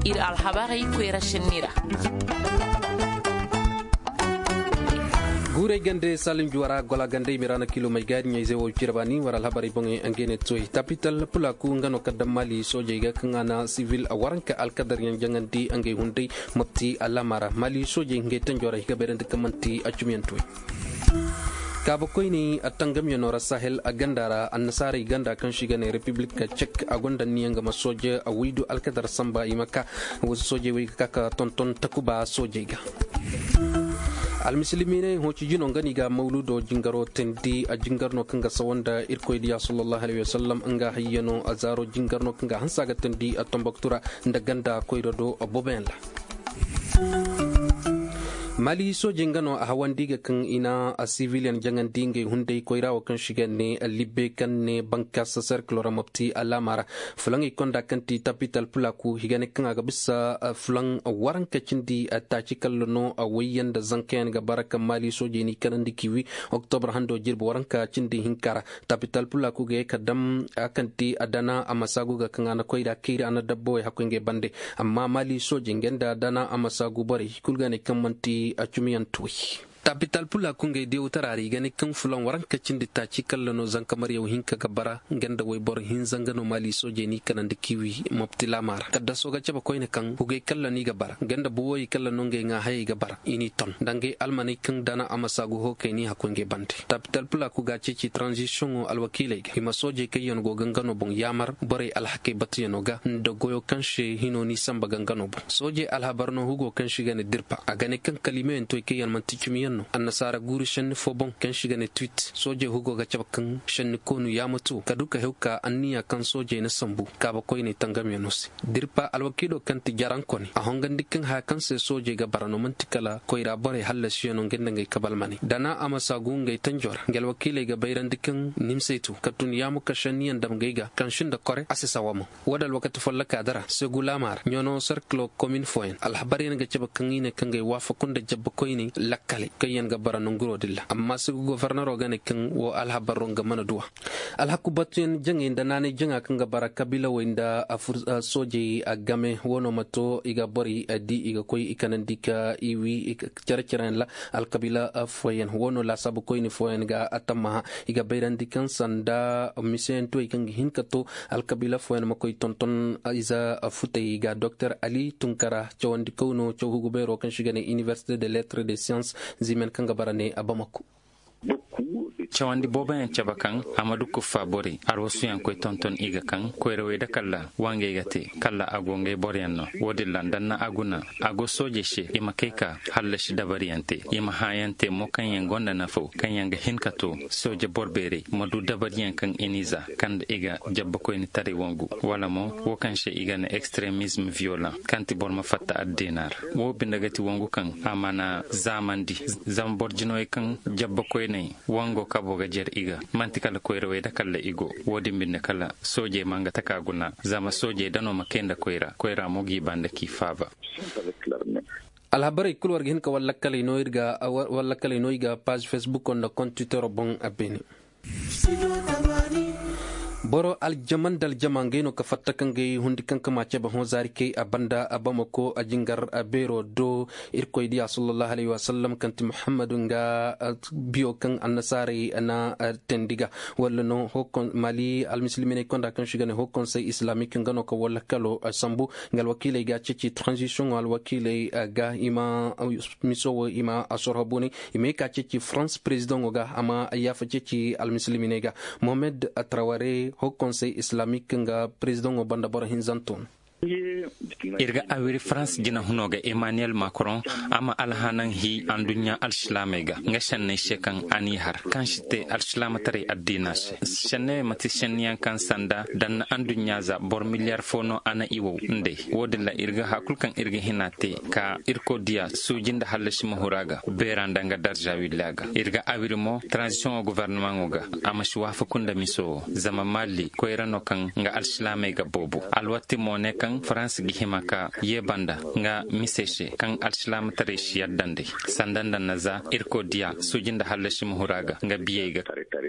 ir alhabari kwera shinira gure gande salim juara gola gande mirana kilo mai gadi nyai zewo kirabani waral habari bonge angene toy tapital pula ku ngano kadam mali soje ga kangana civil awaranka alkadar yang jangan di ange hundai mapti alamara mali soje nge tanjora higa berende kamanti acumian toy kabo koyni atangam yonora sahel agandara annasari ganda kan shigane republika czech agonda niyanga masoje awidu alkadar samba imaka wo soje wi kaka tonton takuba soje ga almuslimine hoci jino ngani ga mauludo jingaro tendi a jingarno kanga sawanda irkoydiya sallallahu alaihi wasallam anga hayyano azaro jingarno kanga hansaga tendi a tombaktura ndaganda koydo do bobenla mali soje ngano a hawandiga kan ina a civilian jangan dinge hunde koirawo kan shigane a libbe kan ne banka sa cercle ramapti alamara fulangi konda kanti tapital pulaku higane kan aga bisa fulang waran kacindi a taci kallono a wayan da zanken ga baraka mali soje ni kan dikiwi october hando jirbo waran ka cindi hinkara tapital pulaku ga kadam akanti adana amasagu ga kan ana koira kira ana dabbo hakunge bande amma mali soje ngenda dana amasagu bari kulgane kan manti a cumiyan tuwi tapital pula kungai de utarari gani kan fulan waran kacin da ta ci kallano zan kamar yau hinka gabara ganda wai bor hin zangano mali soje ni kanan da kiwi maptila mara kadda soga ceba koyne kan hugai kallani gabara ganda buwoyi kallano ngai nga hayi gabara ini ton dangai almani kan dana amasagu ho kai ni hakunge bande tapital pula ku ga ci transition alwakile ga hima soje kai yon go gangano bon yamar bore alhake batiyano ga da goyo kanshe hino ni samba gangano bon soje alhabarno hugo kanshi gane dirpa a gane kan kalime to kai yan mantikimi annasara guru shanni fobon kan shiga ne tweet soje hugo ga cabakan shanni konu ya mutu kaduka heuka anniya kan soje na sambu kaba koy ne tangam yanusi dirpa alwakido kan tijaran koni a hongan dikkan ha kan se soje ga barano mantikala koyra bare halla shiyano ngenda ngai kabal mani dana amasa gungai tanjora gel wakile ga bayran dikkan nimsaitu katun ya muka shanniyan dam gaiga kan shinda kore asisa wamo wadal wakati fallaka dara se gulamar nyono circle commune foyen alhabari ga cabakan ine kan gai wafa kunda jabba koy ne lakkale kayan gabara nunguro dilla amma su governor gane kan wo alhabaron ga mana duwa alhaku batun jangi da nane janga kan gabara kabila wanda a soje a game wono mato iga bori adi iga koy ikanan dika iwi cerceran la alkabila foyen wono la sabu koy ni foyen ga atama iga bayran dikan sanda misen to ikan hinkato alkabila foyen makoy tonton iza futay ga dr ali tunkara chawandi kono chawhugo bero kan shigane université des lettres des sciences zimen kanga barane a Bamako. Chawandi boba en chabakan amadu kufa bori arwasu yan koy tonton iga kan koyrewe da kalla wange gate kalla agonge borianno wodi landanna aguna ago soje she ima keka hallashi dabariyante ima hayante mo kan yan gonda nafo kan yanga hinkato soje borbere modu dabariyan kan eniza kan iga jabba koy ni tare wongu wala mo wo kan she iga na extremisme violent kanti borma fatta addinar wo bindagati wongu kan amana zamandi zam borjino kan jabba koy ne wango boga jer iga mantikala koyrewe da kala igo wodi binne kala soje manga takaguna zama soje dano makenda koyra mogi banda ki fava alhabari kulwar hin ka walla kala inoiga page facebook on compte twitter bon abeni boro aljaman dal jamangeno ka fattakan gai hundi kan kama ce ba hon zarike abanda abamako ajingar abero do irkoydiya sallallahu alaihi wasallam kanti muhammadun ga biyo kan annasari ana tendiga wala no hokon mali almuslimine konda kan shigane hokon sai islamique ngano ko wala kalo sambu ngal wakile ga ci transition al wakile ga ima miso ima asorhabuni ime ka ci france president ga ama yafa ci almuslimine ga mohamed atraware ho conseil islamique nga président o banda bora hinzanton irga awiri France jina hunoga Emmanuel Macron ama alhanan hi andunya al-islamega nga shanne shekan ani har kan shite al-islam tare addina shanne mati shanniyan kan sanda dan andunya za bor milliard fono ana iwo nde wodilla irga hakul kan irga hinate ka irko dia sujinda halashi mahuraga beranda nga darja wilaga irga awiri mo transition au gouvernement oga ama shwafa kunda miso zama mali ko irano kan nga al-islamega bobo alwati mo ne kan kan France gi himaka ye banda nga miseshe kan alslam tare shi yaddande sandan dan naza irko dia sujinda halashi muhuraga nga biyega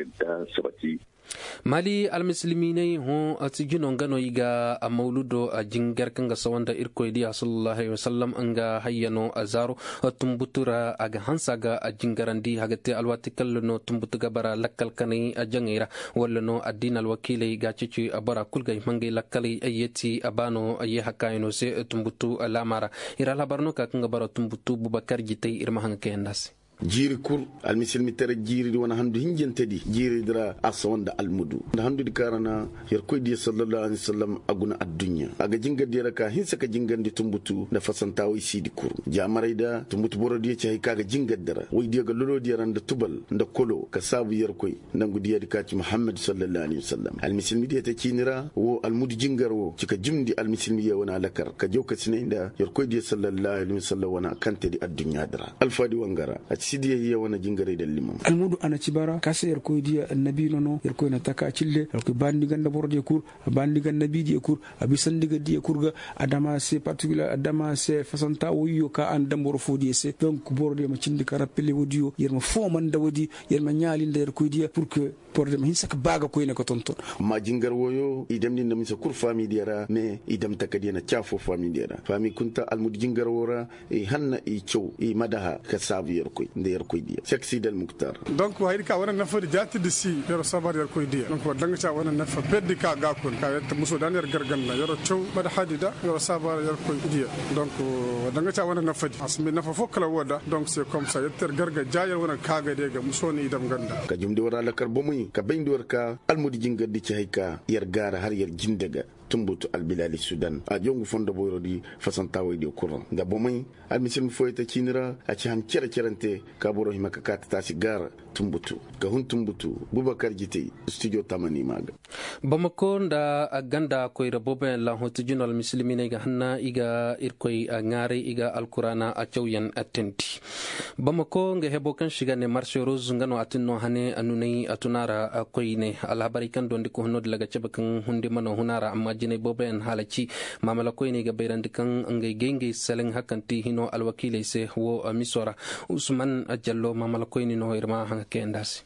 mali almusliminai ho atijino ngano iga a mauludo a jingar kanga sawanda irko idiya sallallahu alaihi wasallam anga hayyano azaro tumbutura aga hansaga a jingarandi hagate alwati kallo tumbutuga bara lakkal kanai a jangira wallano addin alwakilai ga cici abara kulgai mangai lakkali ayeti abano ayi hakayno se tumbutu alamara ira labarno ka kanga bara tumbutu bubakar jitai irma hanga kendas jiri kur almisilmi tere jiri wana handu hinjentedi jiri dira asa wanda almudu da handu di karana yar koy di sallallahu alaihi wasallam aguna ad-dunya aga jinga dira ka hinsa ka jingandi tumbutu da fasantawo sidi kur jamaraida tumbutu borodi ci hay kaga jinga dira way di ga lolo di randa tubal nda kolo ka sabu yar koy nangu di ka ci muhammad sallallahu alaihi wasallam almisilmi di ta kinira wo almudu jingar wo ci ka jimdi almisilmi ya wana lakar ka joka sinenda yar koy di sallallahu alaihi wasallam wana kante di ad-dunya dira alfadi wangara sidiya hiya wana jingare da limam almudu ana cibara kasa yar koy dia annabi nono yar koy na taka cille yar koy bandi ganda borde kur bandi ganda bidi kur abisan diga di kurga adama c'est particulier adama c'est fasanta wiyo ka an damboro fodi c'est donc borde ma cindi karapele wodiyo yar ma fo man da wodi yar ma nyaali der koy dia pour que borde ma hinsa ka baga koy ne ko tonton ma jingar woyo idem ni namisa kur fami diara mais idem takadi na chafo fami diara fami kunta almudu jingar wora e hanna e chow e madaha ka sabu yar koy der koy dia seksi del muktar donc wa hirka wana nafa jatti de si yoro sabar yar koy dia donc danga cha wana nafa beddi ka gakon ka yetta muso dan yar gargan la yoro chow bada hadida yoro sabar yar koy dia donc danga cha wana nafa asmi nafa fokala woda donc c'est comme ça yetter garga jaayal wana kaga de ga muso ni idam ganda ka jumdi wara la kar bomuy ka bayndi war ka almudi jinga di ci hayka yar gara har yar jindega tumbutu albilali sudan a jongu fondo boyro di fasantawo di kuran da bomay almisil foyta kinira a ci han cerante ka boro himaka ka ta sigara tumbutu ga hun tumbutu bubakar jite studio tamani maga bamako nda ganda koy rabobe la hoto junal muslimine ga hanna iga irkoy ngare iga alqurana a chawyan attenti bamako nga hebo kan shiga ne marché rose ngano atinno hane anunai atunara koy ne alhabari kan don ko hono daga cebakan hunde mano hunara amma jine bobe en halaci mamala koy ne ga bayrandi kan ngay genge salen hakanti hino alwakile se wo misora usman ajallo mamala koy ni no irma hanga kendasi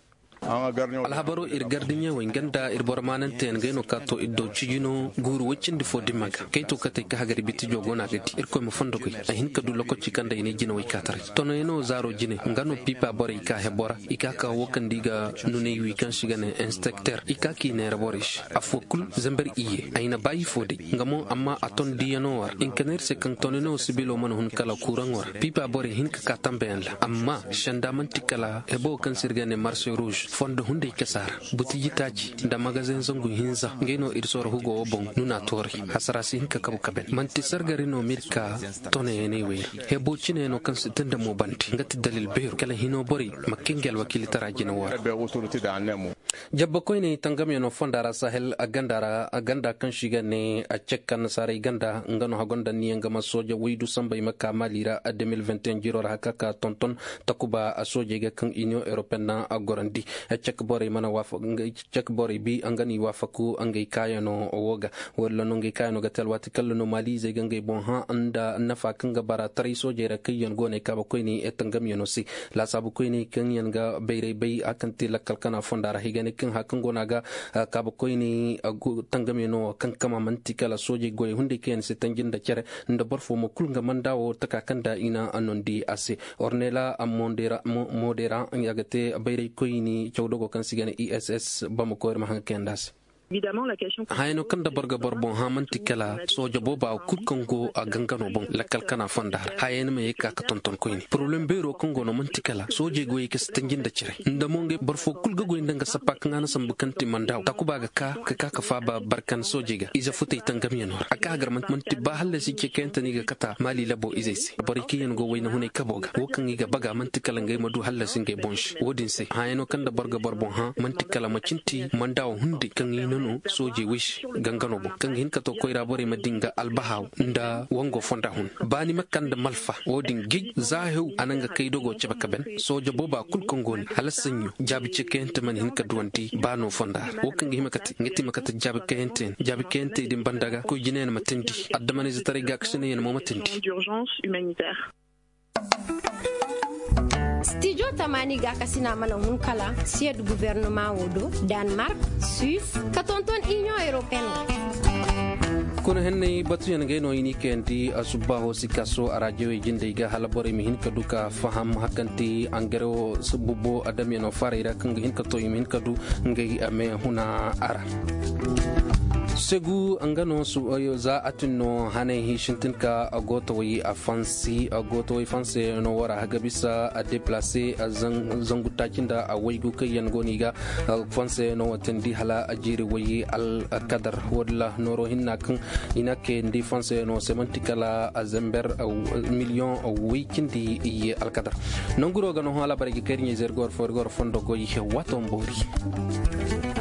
alhabaro irgardinya wenganda irbormananten gaino kato iddo chigino guru wicindi fodi maga kaito kate ka hagari biti jogona gati irko mo fondo ko ahin kadu loko chikanda ine jino wikatare tono eno zaro jine ngano pipa bore ka hebora ikaka wokandiga nune wikan shigane inspecteur ikaki ne raborish afokul zamber iye aina bayi fodi ngamo amma aton diano war inkaner se kan toneno sibilo man hun kala kurangor pipa bore hin ka tamben la amma shandamanti kala ebo kan sirgane marché rouge fondo hunde kasar butiji taji da magazin zangu hinza ngeno irsor hugo obon nuna tori hasarasi hinka kabu kabel manti sargari no mirka tone ne we hebo chine no kan sitenda mo banti ngati dalil beer kala hino bori makengel wakili taraji na war jabba koy ne tangam no fondara sahel aganda kan shiga ne a cekkan sarai ganda ngano hagonda ni ngama soja widu sambay makka malira a 2021 jiror hakaka tonton takuba a soje ga kan union européenne a gorandi cek bore mana wafa cek bore bi angani wafaku angay kayano woga wala no ngay kayano gatel wati kallo no malize gangay bon ha anda nafa kanga bara tari soje ra kayen gone ka ko ni etangam yono si la sabu ko ni kan yanga bayre bay akanti lakal kana fondara higane kan ha kan gona ga ka ko ni tangam yono kan kama mantikala soje goy hunde ken se tanjinda cere nda borfo mo kulga mandawo taka kanda ina anondi ase ornela amondera modera yagate bayre ko ni chawdogo kan sigane ISS bamako er mahanga kendas évidemment la question hayno kanda borga borbon ha mantikala sojo boba kutkongo a gangano bon lakal kana fondar hayene me ka tonton koyni problem bero kongo no mantikala soje goyi ke stanjinda cire ndamonge borfo kulga goyi ndanga sapak ngana sambukanti mandaw takubaga ka fa ba barkan soje ga iza futai tangam yanor aka gar manti ba halle si ke kentani ga kata mali labo izesi bariki yen go wayna hune kaboga wokan ga baga mantikala ngai madu halle singe bonsh wodin se hayno kanda borga borbon ha mantikala macinti mandaw hundi kan nono soje wish gangano bo kan hin ka to koyra bore madinga albahaw nda wango fonda hun bani makanda malfa wodin gij zahew ananga kay dogo cebaka ben soje boba kul kongoni halasanyu jabi cekente man hin ka duwanti bano fonda o kan himakati ngeti makata jabi kente din bandaga ko jinena matindi addamani zitare gaksene yen mo matindi d'urgence humanitaire. Studio Tamani ga kasina mana hun kala sied gouvernement wodo Denmark, Suisse, katonton Union Européenne. kuna henne batu yan gaino ini kenti asuba ho sikaso arajo e jinde ga halabore mi hin kaduka faham hakanti angero sububo adami no farira kan hin kato min kadu ngai ame huna ara segu angano su ayo za atunno hane hishintin ka agoto wi afansi no wara haga bisa a déplacer a zangutakin da a waigu kayan goni ga fanse no watandi hala ajiri wi al kadar wala noro hinna kan ina ke ndi fanse no semantikala a zamber million weekend di al kadar nonguro ga no hala barigi kerinye zergor forgor fondo go yi wato mbori